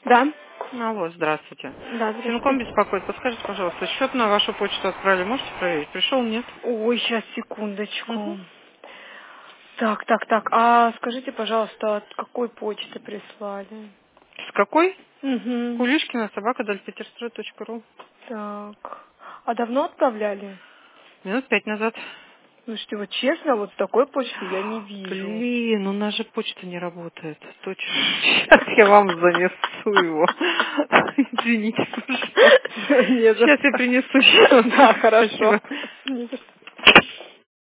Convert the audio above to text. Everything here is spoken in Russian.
Да? Алло, здравствуйте. Да, здравствуйте. Синком беспокоит. Подскажите, пожалуйста, счет на вашу почту отправили. Можете проверить? Пришел, нет? Ой, сейчас, секундочку. Угу. Так. А скажите, пожалуйста, от какой почты прислали? С какой? Угу. Кулишкина, собака.дальпетерстрой.ру. Так. А давно отправляли? Минут 5 назад. Слушайте, вот честно, вот такой почты я не вижу. Блин, у нас же почта не работает. Точно. Сейчас я вам занесу его. Извините, пожалуйста. Не за Сейчас я что. принесу счет. Да, хорошо. Спасибо.